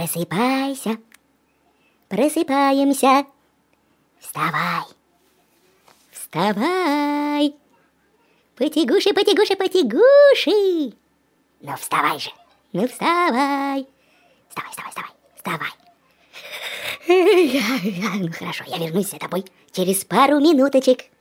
Просыпайся, просыпаемся. Вставай, вставай. Потягуши, потягуши, потягуши. Ну вставай же, ну вставай. Вставай, вставай, вставай, вставай. Ну хорошо, я вернусь за тобой через пару минуточек.